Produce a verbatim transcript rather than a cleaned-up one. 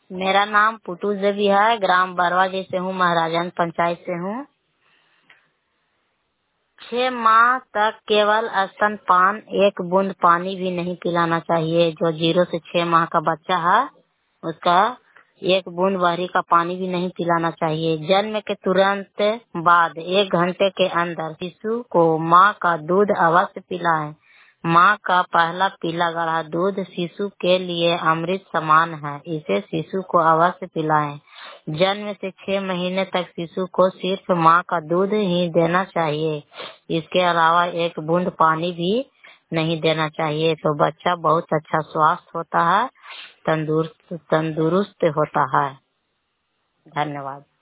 मेरा नाम पुटू देवी है, ग्राम बरवाजी से हूँ, महाराजगंज पंचायत से हूँ। छह माह तक केवल स्तनपान, एक बूंद पानी भी नहीं पिलाना चाहिए। जो जीरो से छह माह का बच्चा है उसका एक बूंद बाहरी का पानी भी नहीं पिलाना चाहिए। जन्म के तुरंत बाद एक घंटे के अंदर शिशु को माँ का दूध अवश्य पिलाएं। माँ का पहला पीला गाढ़ा दूध शिशु के लिए अमृत समान है, इसे शिशु को अवश्य पिलाएं। जन्म से छह महीने तक शिशु को सिर्फ माँ का दूध ही देना चाहिए, इसके अलावा एक बूंद पानी भी नहीं देना चाहिए। तो बच्चा बहुत अच्छा स्वास्थ्य होता है, तंदुरुस्त तंदुरुस्त होता है। धन्यवाद।